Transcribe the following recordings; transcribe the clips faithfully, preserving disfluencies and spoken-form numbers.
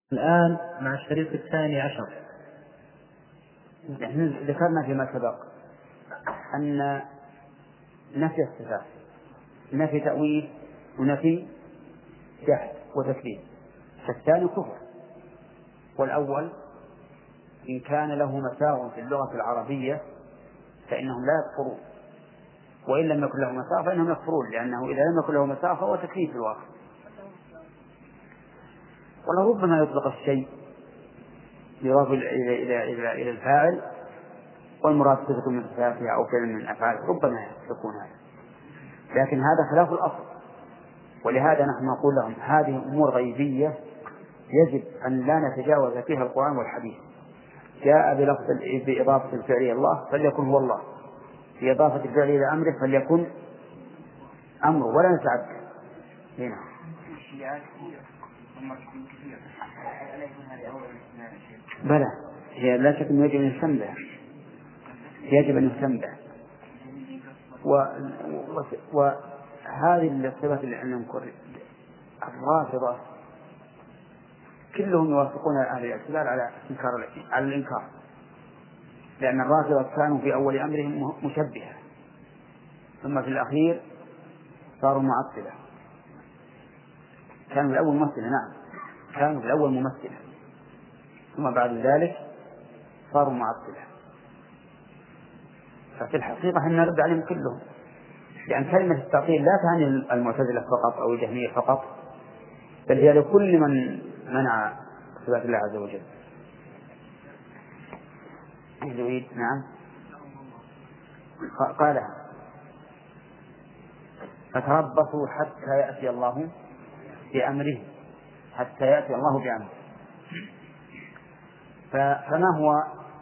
الآن مع الشريط الثاني عشر. نحن ذكرنا فيما سبق أن نفي الصفات نفي تأويل ونفي جحد وتكذيب، فالثاني كفر، والأول إن كان له مساغ في اللغة العربية فإنهم لا يكفرون، وإن لم يكن له مساغ فإنهم يكفرون، لأنه إذا لم يكن له مساغ فهو تكذيب في الواقع. ولربما يطلق الشيء يضاف إلى إلى إلى إلى الفاعل والمراد صفة من صفاته أو فعل من أفعاله، ربما يكون هذا، لكن هذا خلاف الأصل. ولهذا نحن نقول لهم هذه أمور غيبية يجب أن لا نتجاوز فيها القرآن والحديث. جاء بلفظ بإضافة الفعل إلى الله فليكن هو الله، بإضافة الفعل إلى أمره فليكن أمره، ولا نتعدى هنا. بلى هي لا شك أنه يجب أن يستنبه، يجب أن يستنبه. وهذه الصفات اللي احنا نذكر الرافضة كلهم يوافقون أهل الاعتزال على إنكار على الإنكار، لأن الرافضة كانوا في أول أمرهم مشبهة، ثم في الأخير صاروا معطلة. كانوا في الأول ممثلة، نعم كانوا في الأول ممثلة، ثم بعد ذلك صاروا معطلة. ففي الحقيقة احنا نرد عليهم كلهم، لأن كلمة التعطيل لا تعني المعتزلة فقط أو الجهمية فقط، بل هي لكل من منع صفات الله عز وجل. يريد نعم قالها فتربصوا حتى يأتي الله بأمره، حتى يأتي الله بأمره. فما هو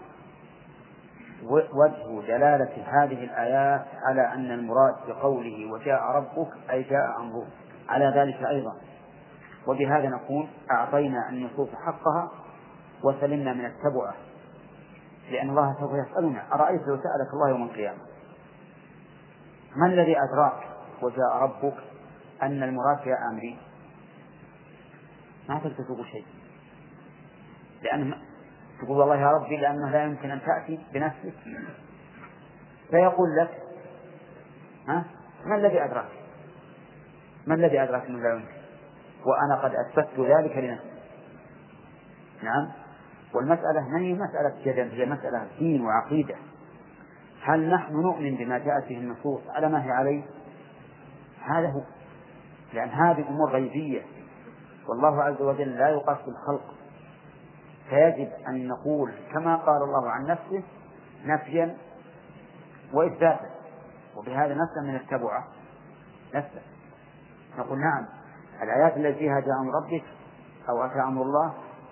وجه دلالة هذه الآيات على أن المراد بقوله وجاء ربك أي جاء أمره على ذلك أيضا؟ وبهذا نقول أعطينا النصوص حقها وسلمنا من التبعة، لأن الله سوف يسألنا أرأيت لو سألك الله يوم القيامة ما الذي أدراك وجاء ربك أن المراد جاء أمري؟ ما تلتفق شيء، لأن تقول والله يا ربي لأنه لا يمكن أن تأتي بنفسك، فيقول لك ها ما الذي أدراك ما الذي أدراك أنه لا يمكن وأنا قد أثبت ذلك لنفسي. نعم. والمسألة ما هي مسألة جدل، هي مسألة دين وعقيدة. هل نحن نؤمن بما جاءت به النصوص على ما هي عليه؟ هذا هو، لأن هذه أمور غيبية والله عز وجل لا يقاس بالخلق، فيجب أن نقول كما قال الله عن نفسه نفيا وإثباتا، وبهذا نسلم من التبعة. نسلم نقول نعم الآيات التي فيها جاء أمر ربك أو أتى أمر الله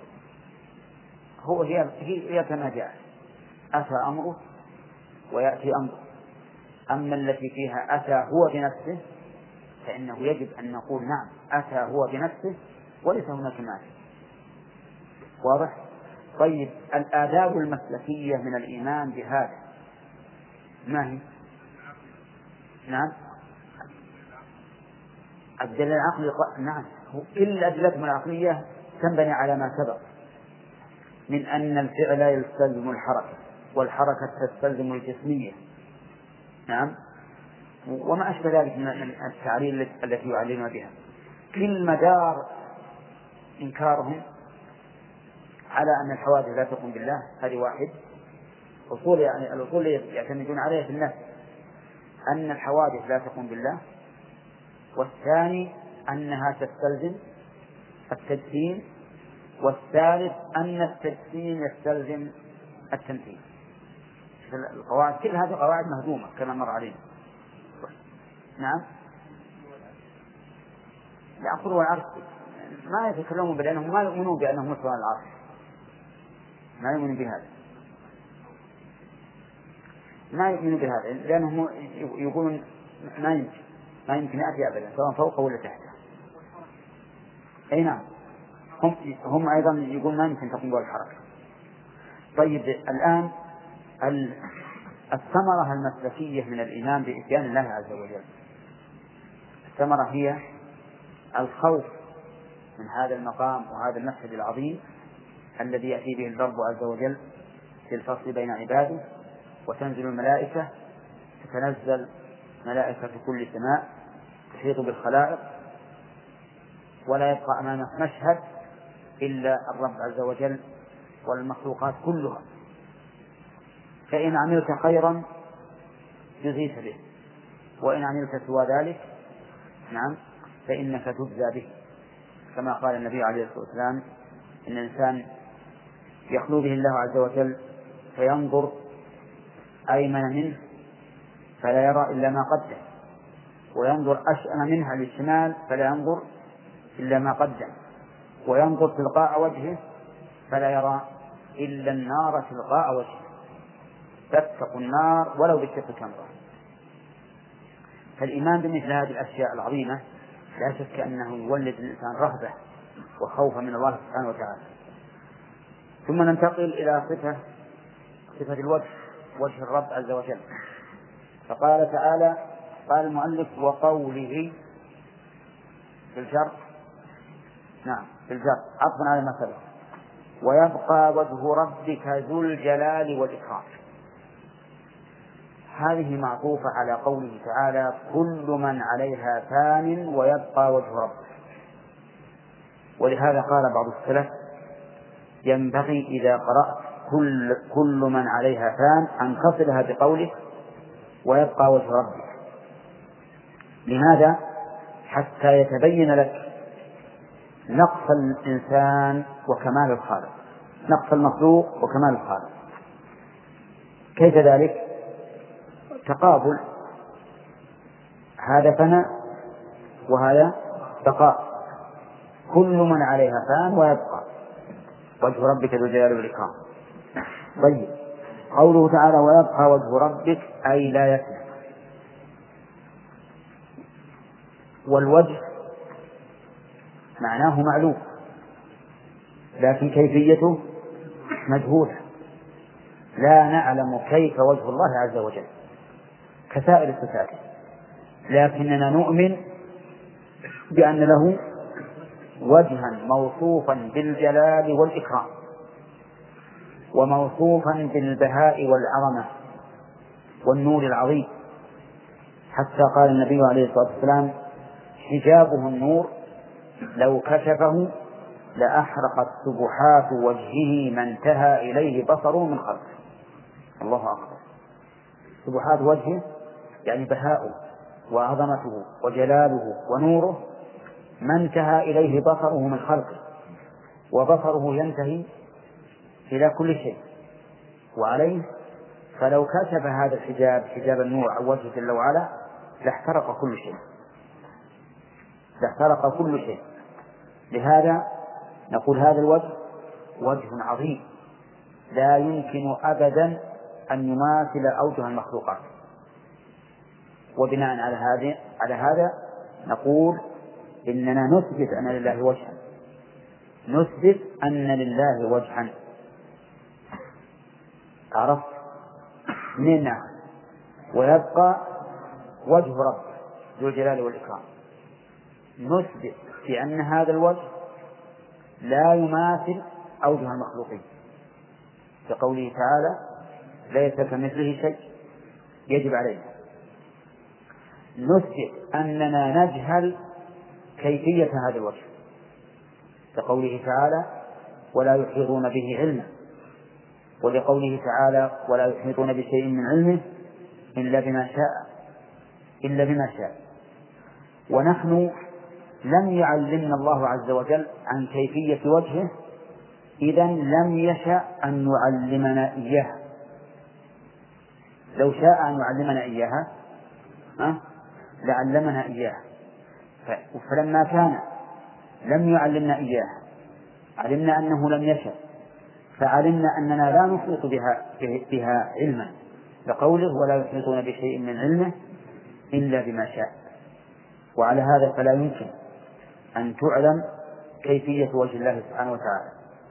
هو هي, هي كما جاء، أتى أمره ويأتي أمره. أما التي فيها أتى هو بنفسه فإنه يجب أن نقول نعم أتى هو بنفسه وليس هناك مانع. واضح؟ طيب الآداب المسلكية من الإيمان بهذا ما هي؟ نعم الدليل العقلي. نعم كل الأدلة العقلية تنبني على ما سبق من أن الفعل يستلزم الحركة والحركة تستلزم الجسمية. نعم وما أشبه ذلك من التعليل التي يعلمون بها. كل مدار إنكارهم على أن الحوادث لا تقوم بالله هذه واحد أصول، يعني الأصول يعتمدون عليها في النفس أن الحوادث لا تقوم بالله، والثاني أنها تستلزم التجسيم، والثالث أن التجسيم يستلزم التمثيل. القواعد كل هذه قواعد مهدومة كما مر علينا. نعم يأخذوا العرش ما يتكلمون بأنهم ما يؤمنون بأنهم مثل العرش، ما يؤمنون بهذا، ما يؤمنون بهذا لأنهم يقولون ما يمكن ما يمكن يأتي أبدا سواء فوقه ولا تحته. أي نعم هم, هم أيضا يقولون ما يمكن تقوم بالحركة. طيب الآن الثمرة المسلكية من الإيمان بإتيان الله عز وجل، الثمرة هي الخوف من هذا المقام وهذا المشهد العظيم الذي يأتي به الرب عز وجل في الفصل بين عباده، وتنزل الملائكة، تتنزل ملائكة كل سماء تحيط بالخلائق، ولا يبقى أمامه مشهد إلا الرب عز وجل والمخلوقات كلها. فإن عملت خيرا جزيت به، وإن عملت سوى ذلك نعم فإنك تجزى به، كما قال النبي عليه الصلاة والسلام إن الإنسان يخلو به الله عز وجل فينظر أيمن منه فلا يرى إلا ما قدم، وينظر أشأم منها للشمال فلا ينظر إلا ما قدم، وينظر تلقاء وجهه فلا يرى إلا النار تلقاء وجهه، فاتقوا النار ولو بالشق تمرة. فالإيمان بمثل هذه الأشياء العظيمة لا شك أنه يولد الإنسان رهبة وخوفا من الله سبحانه وتعالى. ثم ننتقل إلى صفة صفة الوجه، وجه الرب عز وجل. فقال تعالى، قال المؤلف وقوله بالجر، نعم بالجر عطفا على ما سبق، ويبقى وجه ربك ذو الجلال والإكرام. هذه معطوفة على قوله تعالى كل من عليها فان ويبقى وجه ربك. ولهذا قال بعض السلف ينبغي إذا قرأت كل, كل من عليها فان أن تصلها بقوله ويبقى وجه ربك. لماذا؟ حتى يتبين لك نقص الإنسان وكمال الخالق، نقص المخلوق وكمال الخالق. كيف ذلك؟ تقابل، هذا فناء وهذا بقاء. كل من عليها فان ويبقى وجه ربك ذو الجلال والإكرام. طيب، قوله تعالى ويبقى وجه ربك أي لا يفنى. والوجه معناه معلوم لكن كيفيته مجهولة، لا نعلم كيف وجه الله عز وجل كسائر الصفات، لكننا نؤمن بأن له وجها موصوفا بالجلال والإكرام وموصوفا بالبهاء والعظمة والنور العظيم. حتى قال النبي عليه الصلاة والسلام حجابه النور لو كشفه لأحرقت سبحات وجهه ما انتهى إليه بصره من خلقه. الله أكبر. سبحات وجهه يعني بهاؤه وعظمته وجلاله ونوره ما انتهى إليه بصره من خلقه، وبصره ينتهي إلى كل شيء وعليه، فلو كشف هذا الحجاب حجاب النور عن وجهه جل وعلا لاحترق كل شيء لاحترق كل شيء. لهذا نقول هذا الوجه وجه عظيم لا يمكن أبدا أن يماثل أوجه المخلوقات. وبناء على هذا على هذا نقول إننا نثبت أن لله وجها، نثبت أن لله وجها. عرفت منا ويبقى وجه رب ذو الجلال والإكرام، نثبت بأن هذا الوجه لا يماثل أوجه المخلوقين، كقوله تعالى ليس كمثله شيء يجب علينا. نثبت أننا نجهل كيفية هذا الوجه، كقوله تعالى ولا يحيطون به علما، ولقوله تعالى ولا يحيطون بشيء من علمه إلا بما شاء إلا بما شاء. ونحن لم يعلمنا الله عز وجل عن كيفية وجهه، إذن لم يشأ أن يعلمنا إياها. لو شاء أن يعلمنا إياها أه؟ لعلمنا إياها، فلما كان لم يعلمنا إياها علمنا أنه لم يشأ، فعلمنا أننا لا نحيط بها, بها علما، لقوله ولا يحيطون بشيء من علمه إلا بما شاء. وعلى هذا فلا يمكن أن تعلم كيفية وجه الله سبحانه وتعالى.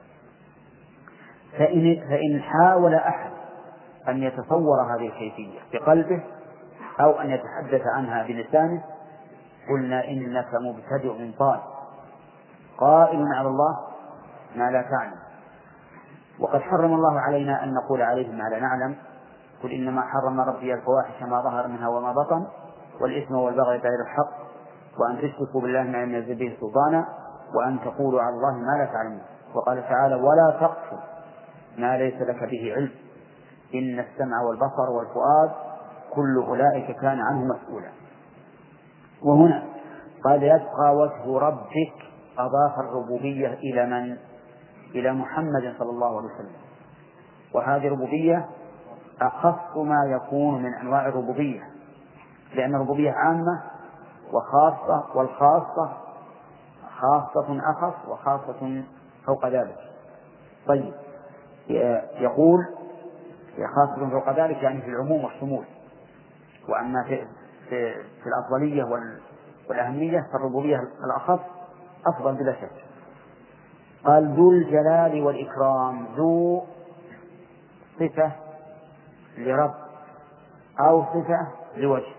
فإن, فإن حاول أحد أن يتصور هذه الكيفية بقلبه أو أن يتحدث عنها بلسانه قلنا إنك مبتدع ضال، قائل على الله ما لا تعلم. وقد حرم الله علينا أن نقول عليه ما لا نعلم. قل إنما حرم ربي الفواحش ما ظهر منها وما بطن والإثم والبغي بغير الحق وأن تشركوا بالله ما لم ينزل به سلطانا وأن تقولوا على الله ما لا تعلمون. وقال تعالى ولا تقف ما ليس لك به علم إن السمع والبصر والفؤاد كل أولئك كان عنه مسؤولا. وهنا قال يبقى وجه ربك أضاف الربوبية إلى من؟ إلى محمد صلى الله عليه وسلم. وهذه الربوبية أخص ما يكون من أنواع الربوبية لأن الربوبية عامة وخاصة والخاصة خاصة أخص وخاصة فوق ذلك. طيب يقول خاصة فوق ذلك يعني في العموم والشمول. وأما في, في, في الأفضلية والأهمية فالربوبية الأخص أفضل بلا شك. قال ذو الجلال والإكرام. ذو صفة لرب أو صفة لوجه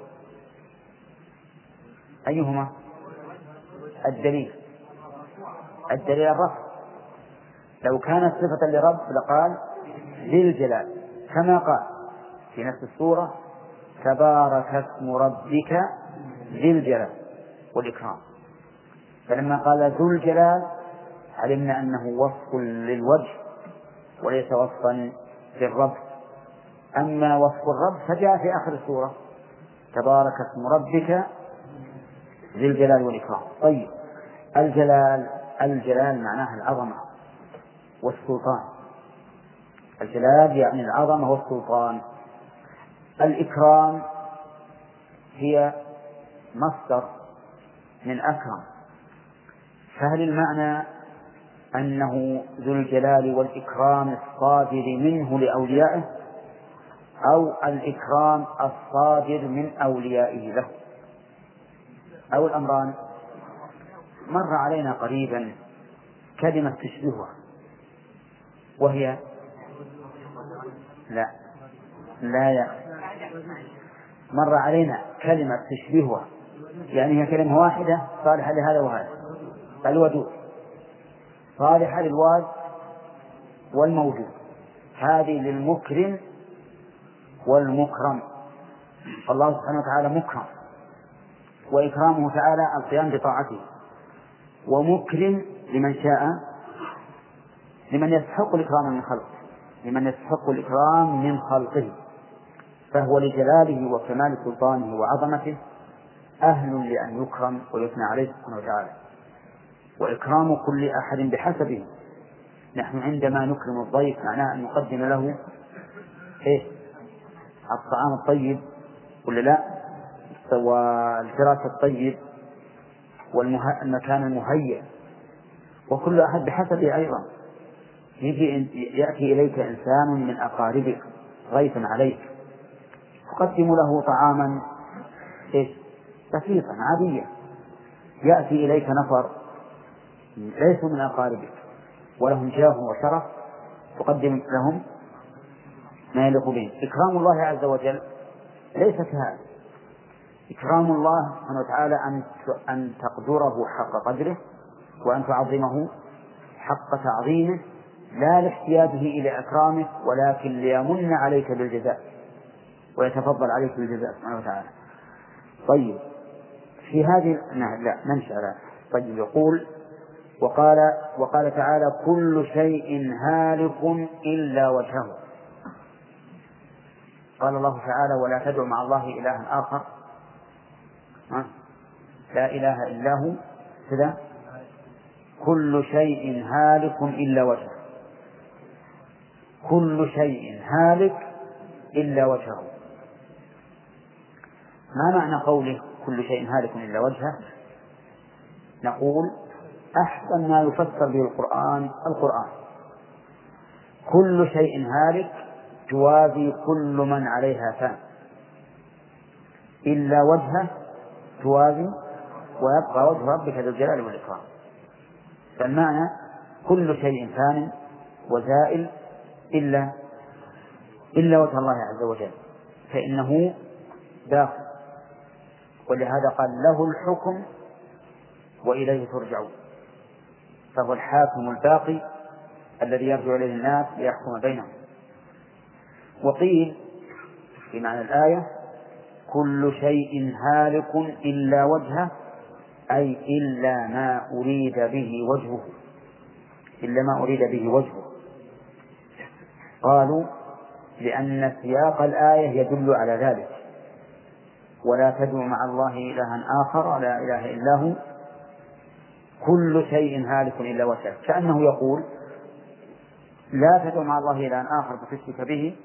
أيهما؟ الدليل الدليل الرفع. لو كانت صفة لرب لقال ذي الجلال كما قال في نفس السورة تبارك اسم ربك ذي الجلال والإكرام. فلما قال ذو الجلال علمنا أنه وصف للوجه وليس وصفا للرب. أما وصف الرب فجاء في آخر السورة تبارك اسم ربك ذي الجلال والإكرام. طيب الجلال الجلال معناها العظمة والسلطان. الجلال يعني العظمة والسلطان. الإكرام هي مصدر من أكرم. فهل المعنى أنه ذو الجلال والإكرام الصادر منه لأوليائه أو الإكرام الصادر من أوليائه له أو الأمران؟ مر علينا قريبا كلمة تشبهها وهي لا لا يا مر علينا كلمة تشبهها يعني هي كلمة واحدة صالحة لهذا وهذا. الودود صالحة للواد والموجود. هذه للمكرم والمكرم. الله سبحانه وتعالى مكرم وإكرامه تعالى القيام بطاعته ومكرم لمن شاء لمن يستحق الإكرام من خلقه لمن يستحق الإكرام من خلقه. فهو لجلاله وكمال سلطانه وعظمته أهل لأن يكرم ويثنى عليه سبحانه وتعالى. وإكرام كل أحد بحسبه. نحن عندما نكرم الضيف معناه أن نقدم له إيه؟ الطعام الطيب ولا لا؟ والفراش الطيب والمكان المهيئ وكل أحد بحسبه أيضا. يجي يأتي إليك إنسان من أقاربك ضيفا عليك تقدم له طعاما إيش؟ بسيطا عاديا. يأتي إليك نفر ليسوا من أقاربك ولهم جاه وشرف تقدم لهم ما يليق بهم. إكرام الله عز وجل ليس كهذا. إكرام الله سبحانه وتعالى أن تقدره حق قدره وأن تعظمه حق تعظيمه لا لاحتياجه إلى إكرامك ولكن ليمن عليك بالجزاء ويتفضل عليك بالجزاء سبحانه وتعالى. طيب في هذه لا نمشي على طيب يقول وقال وقال تعالى كل شيء هالك إلا وجهه. قال الله تعالى ولا تدع مع الله إلها آخر لا إله إلا هو كذا كل شيء هالك إلا وجهه. كل شيء هالك إلا وجهه. ما معنى قوله كل شيء هالك إلا وجهه؟ نقول أحسن ما يفسر به القرآن القرآن. كل شيء هالك توازي كل من عليها فان إلا وجهه توازي ويبقى وجه ربك ذو الجلال والإكرام. فالمعنى كل شيء فان وزائل إلا إلا وجه الله عز وجل فإنه داخل. ولهذا قال له الحكم وإليه ترجعون. فهو الحاكم الباقي الذي يرجع إليه الناس ليحكم بينهم. وقيل في معنى الآية كل شيء هالك إلا وجهه، أي إلا ما أريد به وجهه، إلا ما أريد به وجهه. قالوا لأن سياق الآية يدل على ذلك، ولا تدعو مع الله إلها آخر لا إله إلا هو كل شيء هالك إلا وجهه، كأنه يقول لا تدعو مع الله إلها آخر فتشرك به،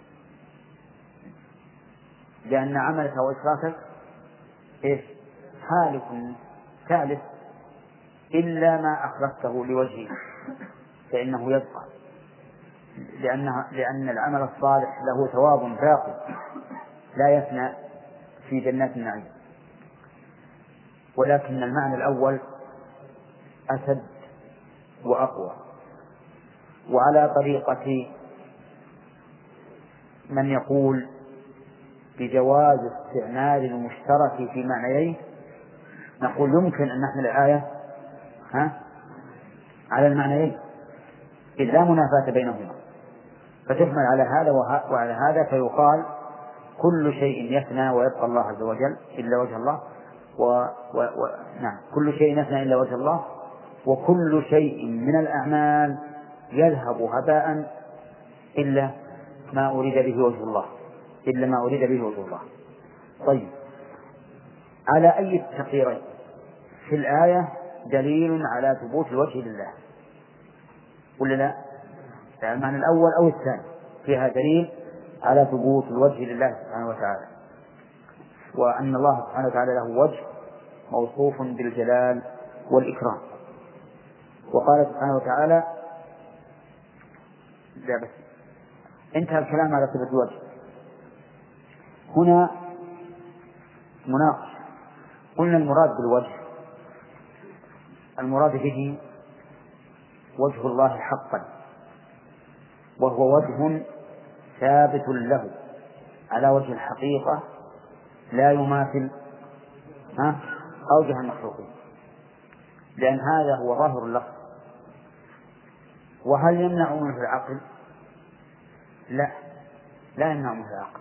لأن عملك وإشراكك إيش؟ هالك ثالث، إلا ما أخلصته لوجهه فإنه يبقى، لأنها لأن العمل الصالح له ثواب باقي لا يفنى في جنات النعيم. ولكن المعنى الأول أشد وأقوى. وعلى طريقة من يقول بجواز استعمال المشترك في معنيين نقول يمكن أن نحمل الآية ها على المعنيين إذ لا منافاة بينهما، فتحمل على هذا وعلى هذا، فيقال كل شيء يفنى ويبقى الله عز وجل إلا وجه الله، و... و... و... نعم كل شيء يفنى إلا وجه الله، وكل شيء من الأعمال يذهب هباء إلا ما أريد به وجه الله، إلا ما أريد به وجه الله. طيب، على أي التقديرين في الآية دليل على ثبوت الوجه لله ولا لا؟ المعنى الأول أو الثاني فيها دليل على ثبوت الوجه لله سبحانه وتعالى، وأن الله سبحانه وتعالى له وجه موصوف بالجلال والإكرام. وقال سبحانه وتعالى لا بس انتهى الكلام على صفة الوجه. هنا مناقش، قلنا المراد بالوجه المراد به وجه الله حقا، وهو وجه ثابت له على وجه الحقيقة لا يماثل ها أوجه المخلوقين، لأن هذا هو ظاهر اللفظ. وهل يمنع منه العقل؟ لا، لا يمنع منه العقل،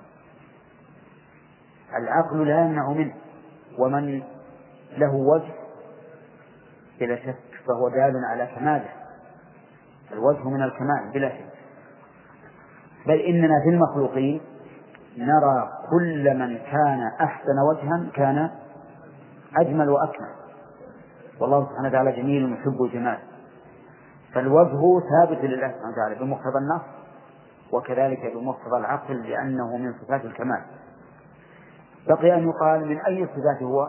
العقل لا يمنع منه، ومن له وجه بلا شك فهو دال على كماله، الوجه من الكمال بلا شك. بل إننا في المخلوقين نرى كل من كان أحسن وجها كان أجمل وأكمل، والله سبحانه وتعالى جميل يحب الجمال، فالوجه ثابت لله سبحانه وتعالى بمقتضى النص، وكذلك بمقتضى العقل لأنه من صفات الكمال. بقي أن يقال من أي الصفات هو؟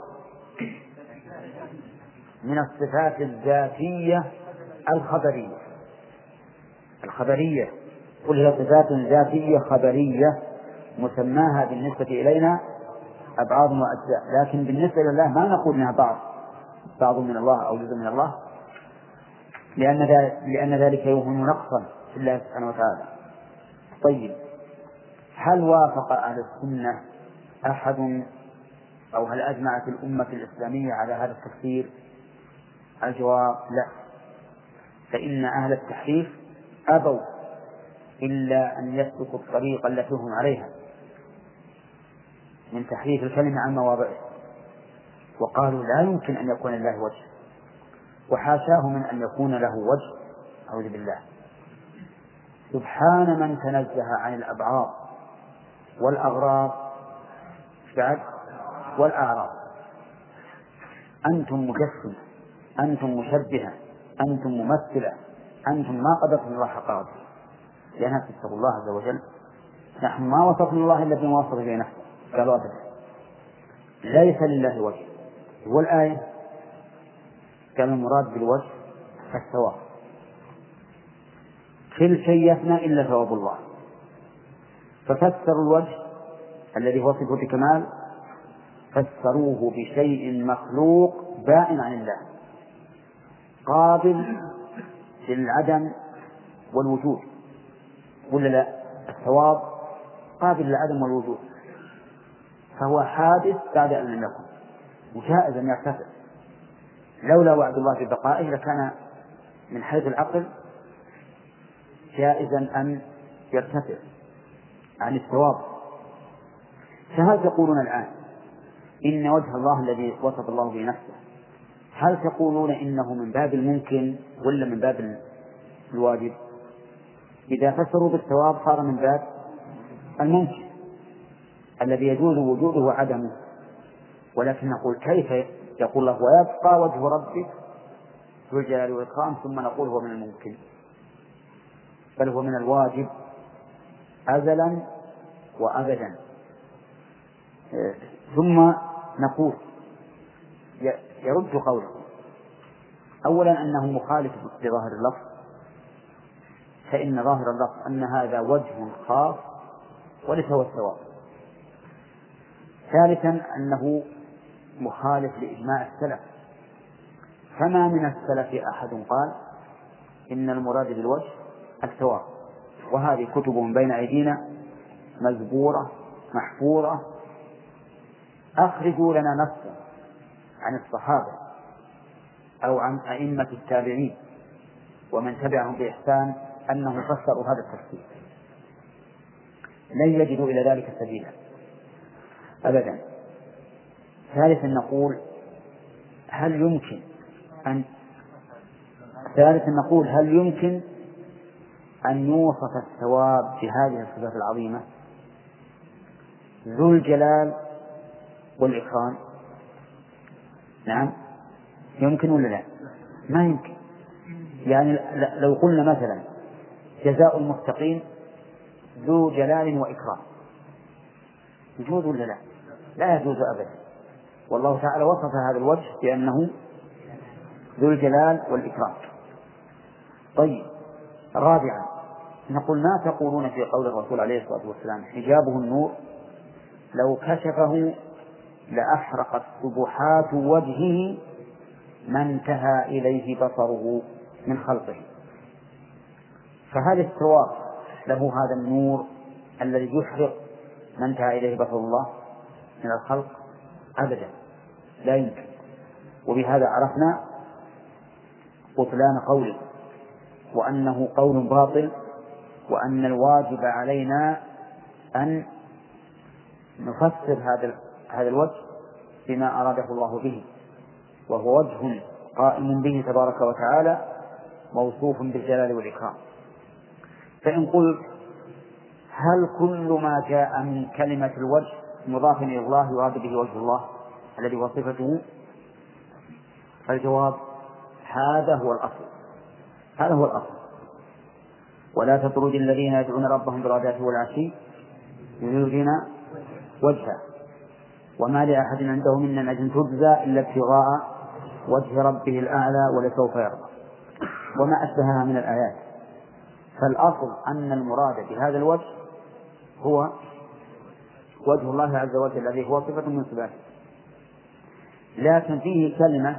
من الصفات الذاتية الخبرية الخبرية قل هي صفات ذاتية خبرية مسماها بالنسبة إلينا أبعاد وأجزاء، لكن بالنسبة إلى الله ما نقول إنها بعض بعض من الله أو جزء من الله، لأن ذلك, لأن ذلك يوهم نقصا في الله سبحانه وتعالى. طيب، هل وافق أهل السنة أحد أو هل أجمعت الأمة الإسلامية على هذا التفسير؟ الجواب لا، فإن أهل التحريف أبوا إلا أن يسلكوا الطريقة التي هم عليها من تحريف الكلمة عن مواضعه، وقالوا لا يمكن أن يكون لله وجه، وحاشاه من أن يكون له وجه، أعوذ بالله، سبحان من تنزه عن الأبعاد والأغراض والأعراض. أنتم مجسمة، أنتم مشبهة، أنتم ممثلة، أنتم ما قدرتم الله حق قدره، لأنها تتقوا الله عز وجل. نحن ما وصفنا الله إلا بما وصف به نفسه، قالوا أبدا ليس لله وجه. والآية كان المراد بالوجه الثواب، كل شيء يفنى إلا ثواب الله، ففسروا الوجه الذي هو صفة كمال فسروه بشيء مخلوق بائن عن الله قابل للعدم والوجود، ولا لا؟ الثواب قابل للعدم والوجود، فهو حادث بعد أن لم يكن، وجائز أن يرتفع. لولا وعد الله ببقائه لكان من حيث العقل جائزا أن يرتفع عن الثواب. فهل تقولون الآن إن وجه الله الذي وصف الله به نفسه، هل تقولون إنه من باب الممكن ولا من باب الواجب؟ إذا فسروا بالثواب صار من باب الممكن الذي يجوز وجوده وعدمه. ولكن نقول كيف يقول الله ويبقى وجه ربك ذو الجلال والإكرام ثم نقول هو من الممكن، بل هو من الواجب أزلا وأبدا. ثم نقول يرد قوله أولا أنه مخالف لظاهر اللفظ، فإن ظاهر اللفظ أن هذا وجه خاص وليس هو الثواب. ثالثا أنه مخالف لإجماع السلف، فما من السلف أحد قال إن المراد بالوجه الثواب، وهذه كتبهم بين أيدينا مزبورة محفورة. أخرجوا لنا نصا عن الصحابة أو عن أئمة التابعين ومن تبعهم بإحسان أنهم فسروا هذا التفسير، لن يجدوا إلى ذلك سبيلا أبدا. ثالثا نقول هل يمكن أن ثالثا نقول هل يمكن أن يوصف الثواب بهذه الصفات العظيمة ذو الجلال والإكرام؟ نعم يمكن ولا لا؟ ما يمكن. يعني لو قلنا مثلا جزاء المتقين ذو جلال وإكرام يجوز ولا لا؟ لا يجوز أبدا. والله تعالى وصف هذا الوجه بأنه ذو الجلال والإكرام. طيب رابعا نقول ما تقولون في قول الرسول عليه الصلاة والسلام حجابه النور لو كشفه لأحرقت سبحات وجهه ما انتهى إليه بصره من خلقه؟ فهل الثواب له هذا النور الذي يحرق ما انتهى إليه بصر الله من الخلق؟ أبدا لا يمكن. وبهذا عرفنا بطلان قوله وأنه قول باطل، وأن الواجب علينا أن نفسر هذا هذا الوجه بما أراده الله به، وهو وجه قائم به تبارك وتعالى موصوف بالجلال والإكرام. فإن قلت هل كل ما جاء من كلمة الوجه مضاف إلى الله يراد به وجه الله الذي هو صفته؟ فالجواب هذا هو الأصل، هذا هو الأصل. ولا تطرد الذين يدعون ربهم بالغداة والعشي يريدون وجهه وما لأحد عنده من نعمة تجزى إلا ابتغاء وجه ربه الأعلى ولسوف يرضى وما أشبهها من الآيات. فالأصل أن المراد بهذا الوجه هو وجه الله عز وجل الذي هو صفة من صفاته. لكن فيه كلمة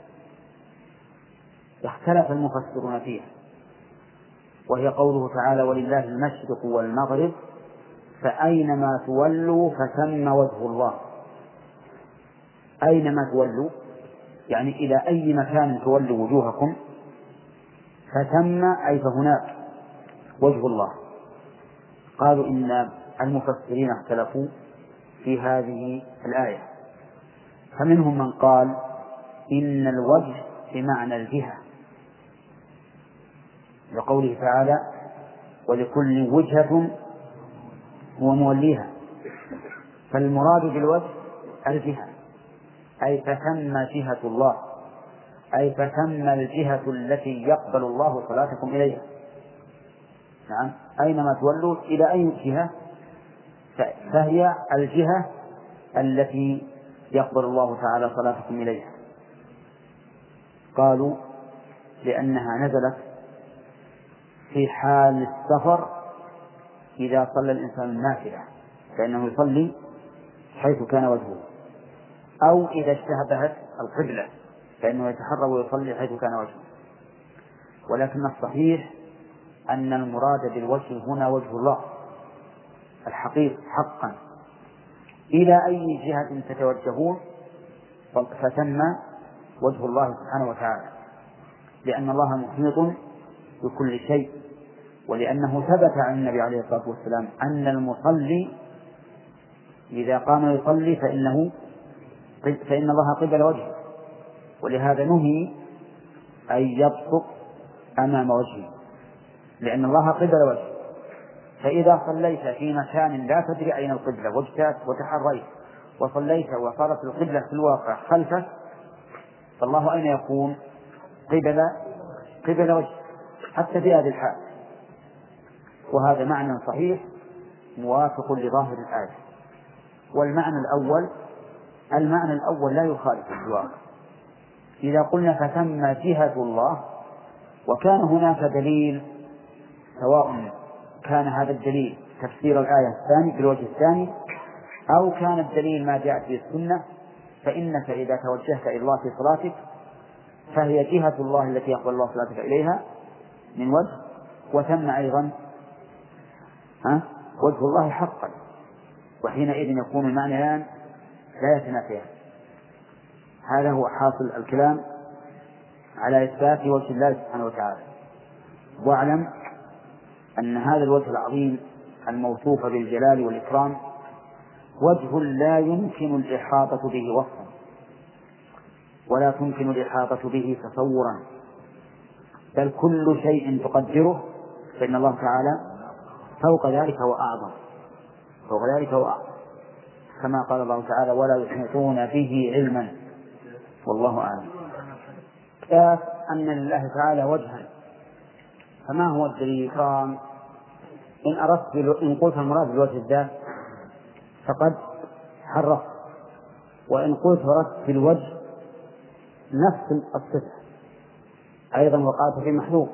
اختلف المفسرون فيها، وهي قوله تعالى ولله المشرق والمغرب فأينما تولوا فثم وجه الله. أينما تولوا يعني إلى أي مكان تولوا وجوهكم فثم أي فهناك وجه الله. قالوا إن المفسرين اختلفوا في هذه الآية، فمنهم من قال إن الوجه بمعنى الجهة لقوله تعالى ولكل وجهة هو موليها، فالمراد بالوجه الجهة، أي فثم جهة الله، أي فثم الجهة التي يقبل الله صلاتكم إليها. نعم أينما تولوا إلى أي جهة فهي الجهة التي يقبل الله تعالى صلاتكم إليها. قالوا لأنها نزلت في حال السفر إذا صلى الإنسان النافلة فإنه يصلي حيث كان وجهه، أو إذا اشتهبت القبلة فإنه يتحرى ويصلي حيث كان وجهه. ولكن الصحيح أن المراد بالوجه هنا وجه الله الحقيقي حقا، إلى أي جهة تتوجهون فثم وجه الله سبحانه وتعالى. لأن الله محيط بكل شيء، ولأنه ثبت عن النبي عليه الصلاة والسلام أن المصلي إذا قام يصلي فإنه فإن الله قبل وجهه، ولهذا نهي أن يبصق أمام وجهه لأن الله قبل وجهه. فإذا صليت في مكان لا تدري أين القبلة واجتهدت وتحريت وصليت وصارت القبلة في الواقع خلفك، فالله أين يكون؟ قبل قبل وجهه حتى في هذه الحال. وهذا معنى صحيح موافق لظاهر الآية. والمعنى الأول المعنى الأول لا يخالف الواقع. إذا قلنا فثم جهة الله وكان هناك دليل، سواء كان هذا الدليل تفسير الآية الثاني بالوجه الثاني أو كان الدليل ما جاءت به السنة، فإنك إذا توجهت إلى الله في صلاتك فهي جهة الله التي يقبل الله صلاتك إليها من وجه، وثم أيضا ها وجه الله حقا، وحينئذ يكون المعنيان لا يتنافيان. هذا هو حاصل الكلام على إثبات وجه الله سبحانه وتعالى. واعلم أن هذا الوجه العظيم الموصوف بالجلال والإكرام وجه لا يمكن الإحاطة به وصفا ولا تمكن الإحاطة به تصورا، بل كل شيء تقدره فإن الله تعالى فوق ذلك وأعظم فوق ذلك وأعظم كما قال الله تعالى ولا يحيطون به علما والله أعلم. كاف أن لله تعالى وجها، فما هو الدليل الإكرام؟ إن أردت إن قلت المراد بالوجه الذات فقد حرفت، وإن قلت أردت بالوجه نفس الصفة أيضا وقعت في محذوف،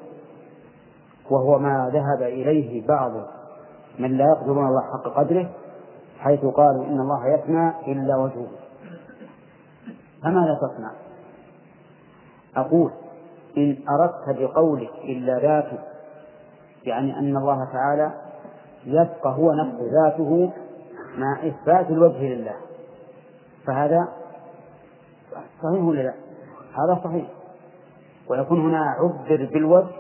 وهو ما ذهب إليه بعض من لا يقدرون الله حق قدره، حيث قالوا إن الله يفنى إلا وجهه. فماذا تصنع؟ أقول إن أردت بقولك إلا ذاته يعني أن الله تعالى يبقى هو نفس ذاته مع إثبات الوجه لله، فهذا صحيح ولا لا؟ هذا صحيح. ويكون هنا عبر بالوجه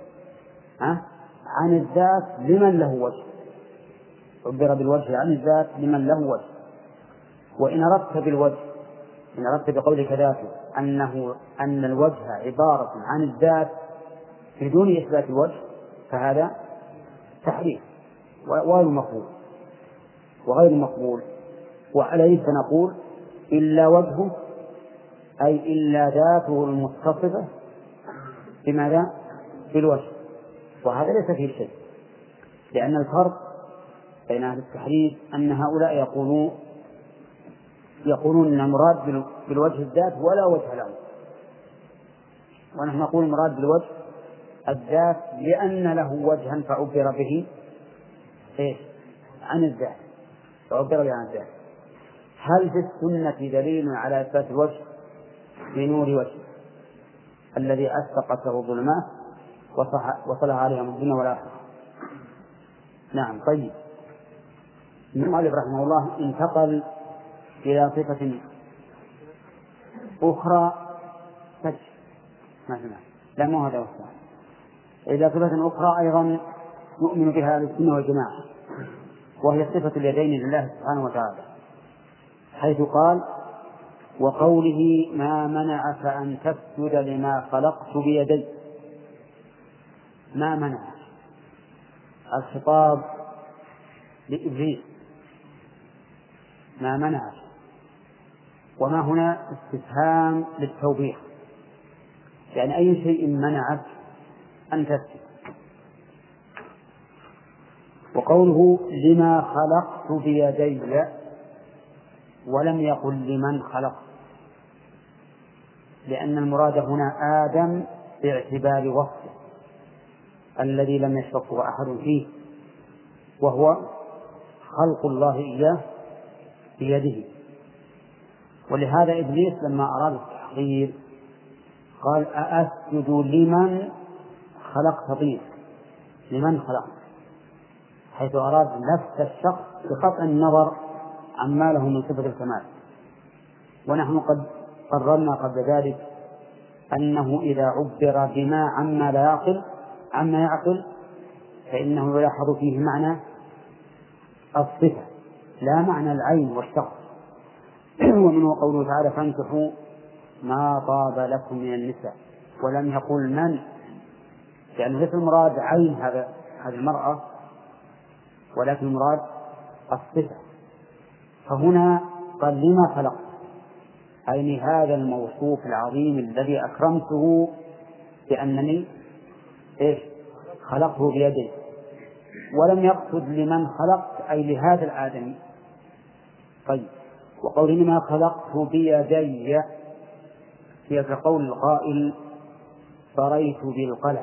عن الذات لمن له وجه، عبر بالوجه عن الذات لمن له وجه. وإن أردت بالوجه إن أردت بقولك ذاته أنه أن الوجه عبارة عن الذات بدون إثبات الوجه فهذا تحريف وغير مقبول وغير مقبول وعليه سنقول إلا وجهه أي إلا ذاته المتصفة بماذا؟ بالوجه، وهذا ليس فيه شيء، لأن الفرق بين أهل التحريف أن هؤلاء يقولون يقولون أن المراد بالوجه الذات ولا وجه له، ونحن نقول المراد بالوجه الذات لأن له وجها فعبر به إيه؟ عن الذات فعبر به عن الذات. هل في السنة دليل على إثبات الوجه بنور وجه الذي أسبقت له الظلمات وصلح عليها من الدنيا والآخرة؟ نعم. طيب، المؤلف رحمه الله انتقل إلى صفة أخرى تج مثلا لا مو هذا وصفه إلى صفة أخرى أيضا نؤمن بها السنة والجماعة، وهي صفة اليدين لله سبحانه وتعالى، حيث قال وقوله ما منعك أن تسجد لما خلقت بيدي. ما منع الخطاب لإبليس، ما منعك، وما هنا استفهام للتوبيخ، يعني أي شيء منعك أن تسجد. وقوله لما خلقت بيدي ولم يقل لمن خلق، لأن المراد هنا آدم باعتبار وصفه الذي لم يشركه أحد فيه، وهو خلق الله إياه بيده. ولهذا إبليس لما أراد التحقير قال أأسجد لمن خلقت طين، لمن خلقت، حيث أراد نفس الشخص بقطع النظر عما له من صفة الكمال. ونحن قد قررنا قبل ذلك أنه إذا عبر بما عما لا يعقل عما يعقل فإنه يلاحظ فيه معنى الصفة لا معنى العين والشخص. ومنه قوله تعالى فانكحوا ما طاب لكم من النساء، ولم يقل من، لأنه ليس المراد عين هذا هذه المرأة ولكن المراد الصفة. فهنا قال لما خلقت، أي هذا الموصوف العظيم الذي أكرمته بأنني إيش خلقته بيدي، ولم يقصد لمن خلقت أي لهذا الآدمي. طيب وقول لما خلقته بيدي هي كقول القائل بريت بالقلم.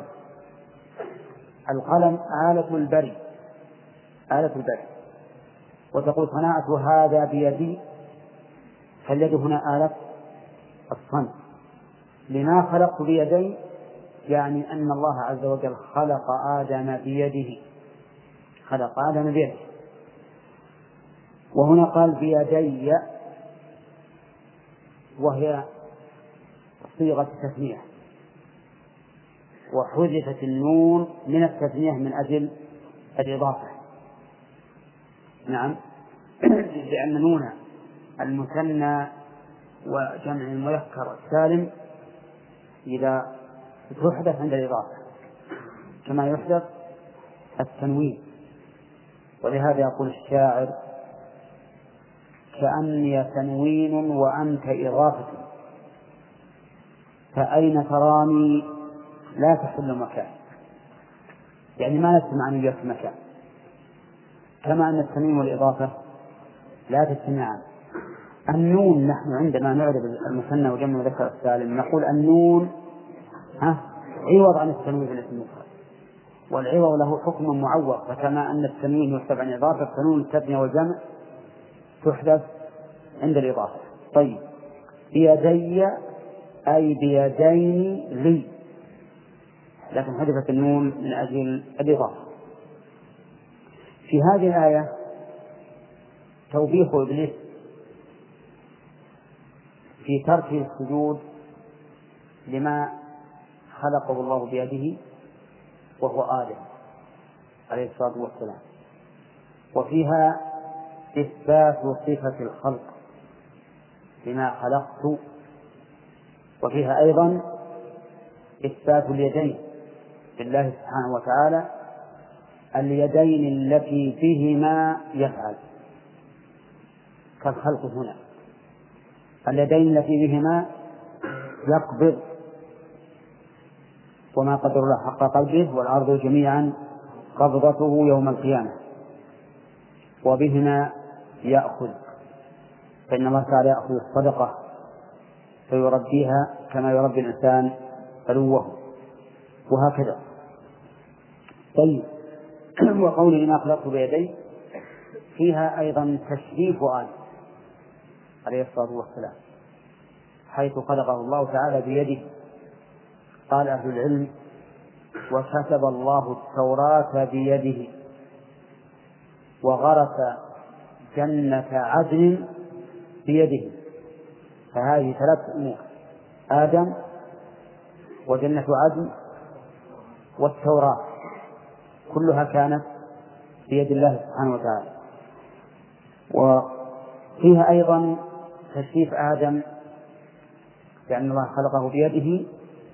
القلم آلة البري آلة البري وتقول صنعت هذا بيدي، فاليد هنا آلة الصنع. لما خلقت بيدي يعني أن الله عز وجل خلق آدم بيده خلق آدم بيده. وهنا قال بيدي وهي صيغة تثنية، وحذفت النون من التثنية من أجل الإضافة. نعم لأن نون المثنى وجمع المذكر السالم إذا تحدث عند الإضافة كما يحدث التنوين. ولهذا يقول الشاعر كأني تنوين وأنت إضافة، فأين تراني لا تحل مكان، يعني ما نسمع أن يجب مكان، كما أن التنوين والإضافة لا تجتمعان. النون نحن عندما نعرف المثنى وجمع المذكر السالم نقول النون ها عوض عن التنوين في الاسم المفرد، والعوض له حكم معوض، فكما أن التنوين يحسب عن إضافة فنون التثنية والجمع تحدث عند الإضافة. طيب بيدي أي بيدين لي، لكن حذفت النون من أجل الإضافة. في هذه الآية توبيخ إبليس في ترك السجود لما خلقه الله بيده وهو آدم عليه الصلاة والسلام، وفيها إثبات صفة الخلق لما خلقت، وفيها أيضا إثبات اليدين لله سبحانه وتعالى، اليدين التي بهما يفعل كالخلق هنا، اليدين التي بهما يقبض وما قدر الله حق قدره والأرض جميعا قبضته يوم القيامة، وبهما يأخذ، فإن الله تعالى يأخذ الصدقة فيربيها كما يربي الإنسان فلوه وهكذا. طيب وقول لما خلقت بيدي فيها أيضا تشريف آدم عليه الصلاة والسلام حيث خلقه الله تعالى بيده. قال أهل العلم وكتب الله التوراة بيده وغرس جنة عدن بيده، فهذه ثلاث أمور: آدم وجنة عدن والتوراة، كلها كانت بيد الله سبحانه وتعالى. وفيها أيضا تشريف آدم لأن الله خلقه بيده.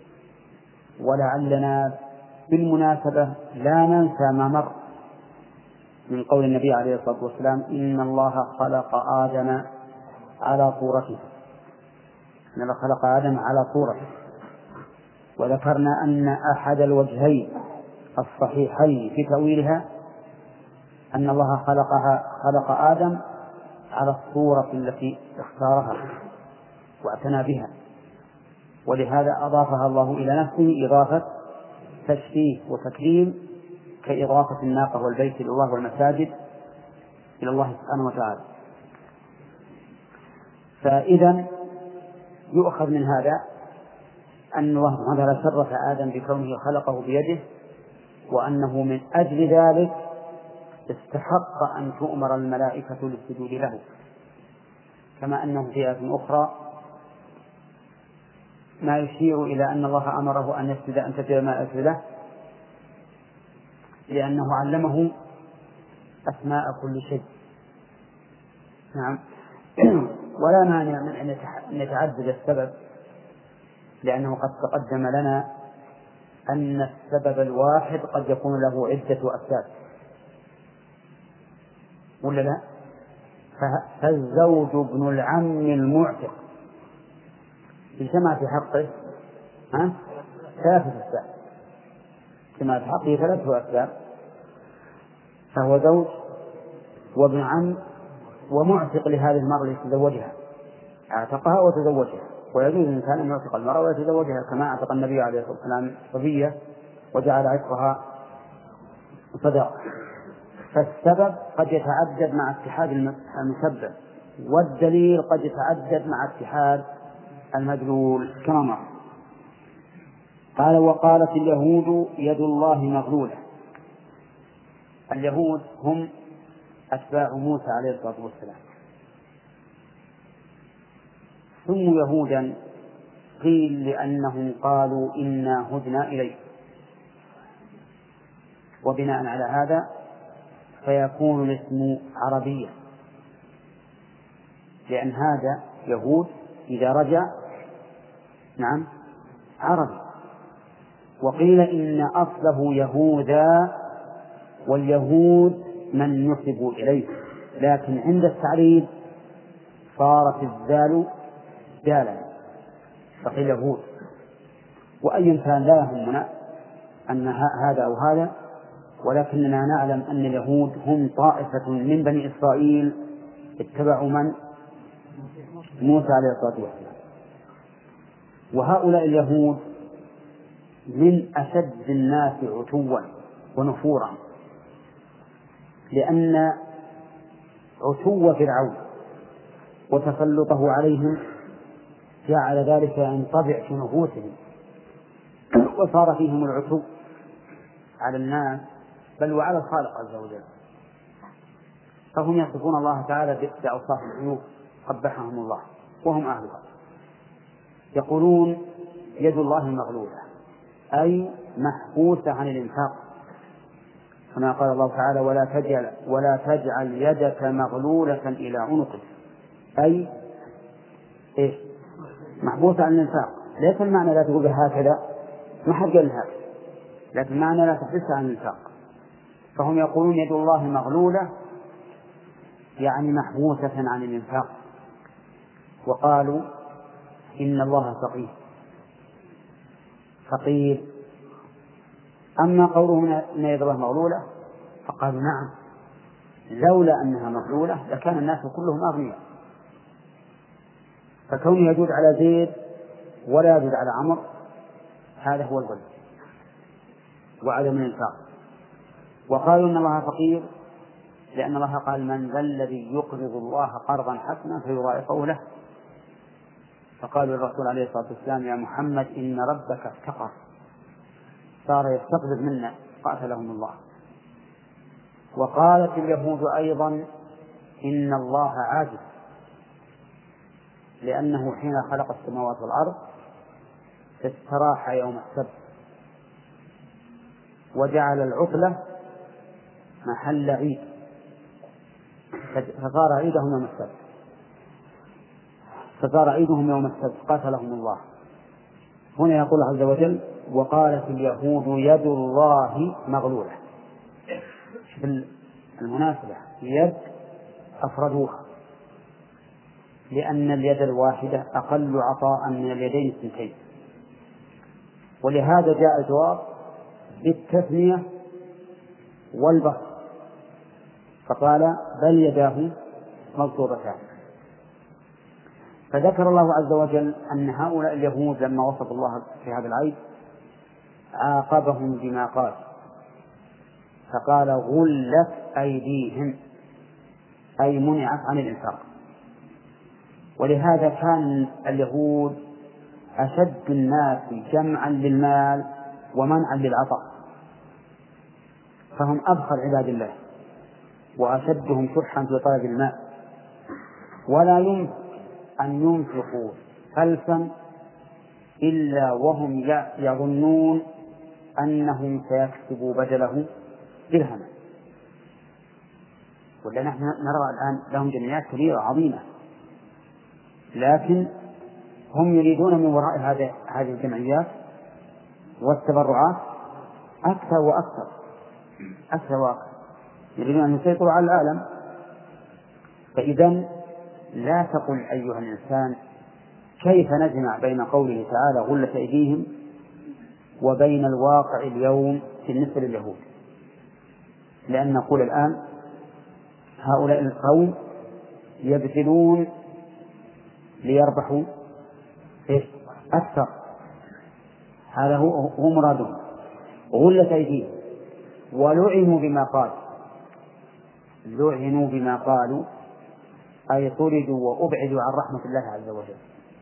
ولعلنا بالمناسبة لا ننسى ما مر من قول النبي عليه الصلاة والسلام إن الله خلق آدم على صورته، إن الله خلق آدم على صورته، وذكرنا أن أحد الوجهين الصحيحين في تأويلها أن الله خلقها خلق آدم على الصورة التي اختارها واعتنى بها، ولهذا أضافها الله إلى نفسه إضافة تشريف وتكريم كإضافة الناقة والبيت إلى الله والمساجد إلى الله سبحانه وتعالى. فإذا يؤخذ من هذا أن الله سبحانه وتعالى شرف آدم بكونه خلقه بيده، وأنه من أجل ذلك استحق أن تؤمر الملائكة للسجود له، كما أنه في آية أخرى ما يشير إلى أن الله أمره أن يسجد أن تسجد ما أسجد له، لأنه علمه أسماء كل شيء. نعم. ولا مانع من أن يتعدد السبب، لأنه قد تقدم لنا أن السبب الواحد قد يكون له عدة أسباب، ولا لا؟ فالزوج ابن العم المعتق اجتمع في حقه ها؟ ثلاثة أسباب، اجتمع في حقه ثلاثة أسباب، فهو زوج وابن عم ومعتق لهذه المرأة التي تزوجها، اعتقها وتزوجها، ويجوز الإنسان أن يعتق المرأة ويتزوجها كما اعتق النبي عليه الصلاة والسلام صفية وجعل عتقها صدقة. فالسبب قد يتعدد مع اتحاد المسبب، والدليل قد يتعدد مع اتحاد المدلول كما مر. قال: وقالت اليهود يد الله مغلولة. اليهود هم أتباع موسى عليه الصلاة والسلام، سموا يهودا قيل لأنهم قالوا إنا هدنا إليه، وبناء على هذا فيكون الاسم عربيا، لأن هذا يهود إذا رجع نعم عربي. وقيل إن أصله يهوذا، واليهود من نسبوا إليه، لكن عند التعريب صارت الذال دالا فقيل يهود. وأي كان لا يهمنا أن هذا أو هذا، ولكننا نعلم أن اليهود هم طائفة من بني إسرائيل اتبعوا من؟ موسى عليه الصلاة والسلام. وهؤلاء اليهود من أشد الناس عتوا ونفورا، لأن عتو فرعون وتسلطه عليهم جعل ذلك ينطبع في نفوسهم، وصار فيهم العتو على الناس بل وعلى الخالق عز وجل، فهم يصفون الله تعالى بأوصاف العيوب قبحهم الله وهم أهلها. يقولون يد الله مغلولة، أي محبوسة عن الإنفاق، كما قال الله تعالى: ولا تجعل ولا تجعل يدك مغلولة إلى عنقك، أي إيه؟ محبوسة عن الإنفاق. ليس المعنى لا تقول هكذا، ما حد قال هكذا، لكن معنى لا تحبسها عن الإنفاق. فهم يقولون يد الله مغلولة يعني محبوسة عن الإنفاق. وقالوا إن الله فقير فقير. أما قوله إن يد الله مغلولة فقالوا نعم، لولا أنها مغلولة لكان الناس كلهم أغنياء، فكونه يجود على زيد ولا يجود على عمرو هذا هو الغل وعدم الإنفاق. وقالوا إن الله فقير لأن الله قال: من ذا الذي يقرض الله قرضا حسنا فيضاعفه له. فقالوا للرسول عليه الصلاة والسلام: يا محمد إن ربك افتقر، صار يستقرض منا، قاتلهم الله. وقالت اليهود أيضا إن الله عاجز، لأنه حين خلق السماوات والأرض استراح يوم السبت وجعل العطلة محل عيد، فصار عيدهم يوم السبت فصار عيدهم يوم السبت قاتلهم الله. هنا يقول عز وجل: وقالت اليهود يد الله مغلولة. بالمناسبة يد أفردوها، لأن اليد الواحدة أقل عطاء من اليدين الثنتين، ولهذا جاء الجواب بالتثنية والبسط، فقال: بل يداه مبسوطتان. فذكر الله عز وجل أن هؤلاء اليهود لما وصف الله في هذا العيب عاقبهم بما قال، فقال: غلت أيديهم، أي منعت عن الإنفاق. ولهذا كان اليهود أشد الناس جمعا للمال ومنعا للعطاء، فهم أبخل عباد الله وأشدهم شحا في طلب الماء، ولا يمكن أن ينفقوا ألفا إلا وهم يظنون أنهم سيكسبوا بدله درهما. ولا نحن نرى الآن لهم جمعيات كبيرة عظيمة، لكن هم يريدون من وراء هذه الجمعيات والتبرعات أكثر وأكثر أكثر وأكثر، يريدون أن يسيطروا على العالم. فإذا لا تقل أيها الإنسان كيف نجمع بين قوله تعالى غلت أيديهم وبين الواقع اليوم بالنسبة لليهود، لأن نقول الآن هؤلاء القوم يبذلون ليربحوا أكثر، هذا هو مرادهم. غلت أيديهم ولعنوا بما قالوا، لعنوا بما قالوا أي طردوا وأبعدوا عن رحمة الله عز وجل،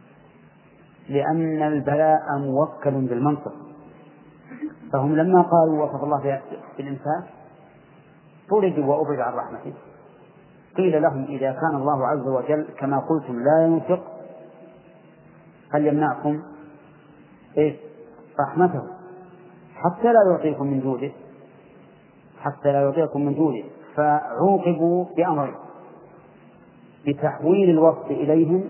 لأن البلاء موكل بالمنطق. فهم لما قالوا وصف الله بالإنفاق طردوا وأبعدوا عن رحمته. قيل لهم إذا كان الله عز وجل كما قلتم لا ينفق هل يمنعكم إيه رحمته حتى لا يعطيكم من جوده، حتى لا يعطيكم من جوده. فعوقبوا بأمر بتحويل الوصف إليهم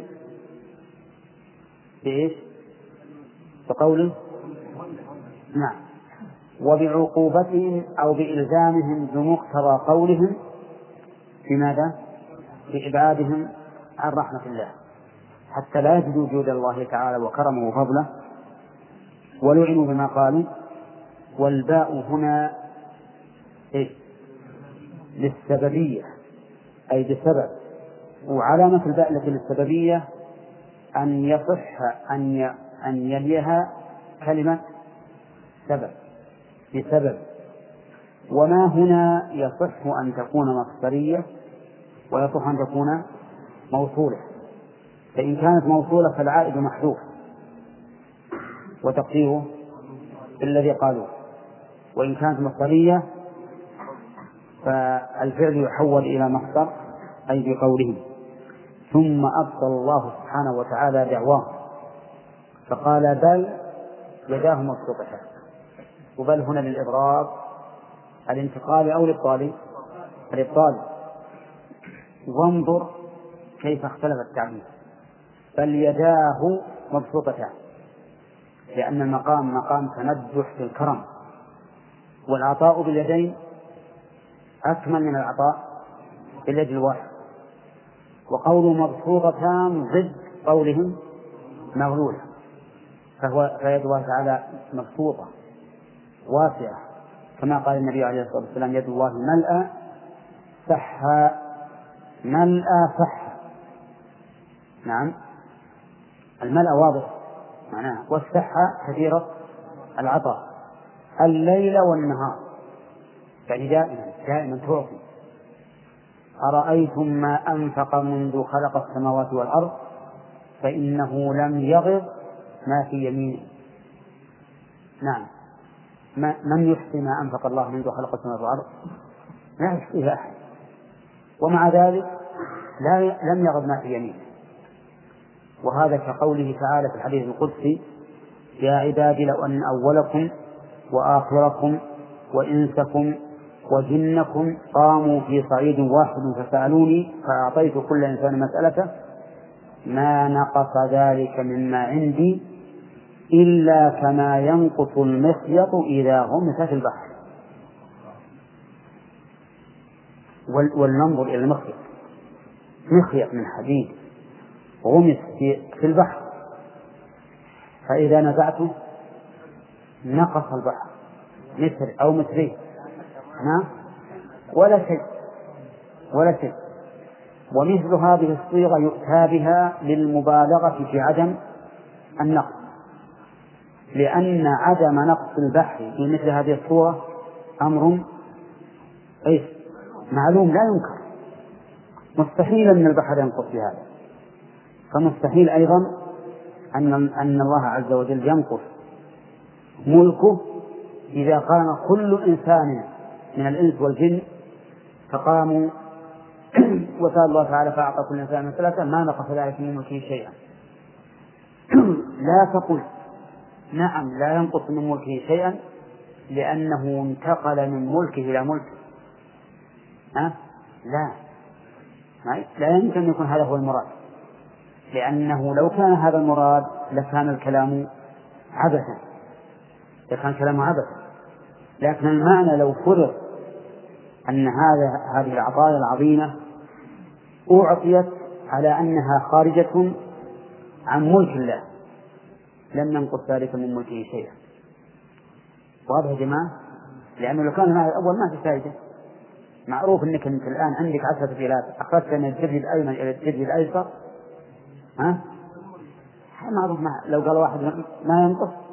بإيش؟ بقوله نعم، وبعقوبتهم أو بإلزامهم بمقتضى قولهم بماذا؟ بإبعادهم عن رحمة الله حتى لا يجدوا جود الله تعالى وكرمه وفضله، ولعنوا بما قالوا. والباء هنا إيه؟ للسببية أي بسبب، وعلامة الباء التي للسببية أن يصح أن أن يليها كلمة سبب بسبب، وما هنا يصح أن تكون مصدرية ويصح أن تكون موصولة. فإن كانت موصولة فالعائد محذوف وتقديره الذي قالوه، وإن كانت مصدرية فالفعل يحول إلى مصدر أي بقوله. ثم أبطل الله سبحانه وتعالى دعواه فقال بل يداه مبسوطتان، وبل هنا للإضراب الانتقال أو الإبطال الإبطال. وانظر كيف اختلف التعبير، بل يداه مبسوطتان، لأن المقام مقام تمدح في الكرم، والعطاء باليدين أكمل من العطاء باليد الواحد. وقول مبسوطتان ضد قولهم مغلولة، فهو فيد الله تعالى مبسوطة واسعة، كما قال النبي عليه الصلاة والسلام يد الله ملأى صحا، ملأى صحا. نعم، الملأ واضح معناها، والصحة كثيرة العطاء الليل والنهار، يعني دائما دائما تعطي. أرأيتم ما أنفق منذ خلق السماوات والأرض فإنه لم يغض ما في يمينه. نعم، ما من يحصي ما أنفق الله منذ خلق السماوات والأرض؟ لا يحصيها أحد، ومع ذلك لا لم يغض ما في يمينه. وهذا كقوله تعالى في الحديث القدسي يا عبادي لو أن أولكم وآخركم وإنسكم وجنكم قاموا في صعيد واحد فسألوني فأعطيت كل إنسان مسألته ما نقص ذلك مما عندي إلا كما ينقص المخيط إذا غمس في البحر. ولننظر إلى المخيط، مخيط من حديد غمس في البحر، فإذا نزعته نقص البحر متر أو مترين ولا شيء ولا شيء. ومثل هذه الصيغة يؤتى بها للمبالغة في عدم النقص، لأن عدم نقص البحر في مثل هذه الصورة أمر إيه؟ معلوم لا ينكر، مستحيل أن البحر ينقص بهذا، فمستحيل أيضا أن أن الله عز وجل ينقص ملكه إذا كان كل إنسان من الإنس والجن فقاموا وسأل الله تعالى فأعطى كل إنسان مسألته ما نقص ذلك من ملكه شيئا. لا تقل نعم لا ينقص من ملكه شيئا لأنه انتقل من ملكه إلى ملكه. أه؟ لا لا يمكن أن يكون هذا هو المراد، لأنه لو كان هذا المراد لكان الكلام عبثا، لكان كلام عبثا. لكن المعنى لو فرض أن هذا هذه العطايا العظيمة أعطيت على أنها خارجة عن ملك الله لم ينقص ذلك من ملكه شيئا. واضح يا جماعة؟ لأنه لو كان هذا الأول ما في فائدة. معروف أنك أنت الآن عندك عشرة ريالات أخذت من الجري الأيمن إلى الجري الأيسر، ها؟ معروف. ما لو قال واحد ما ينقص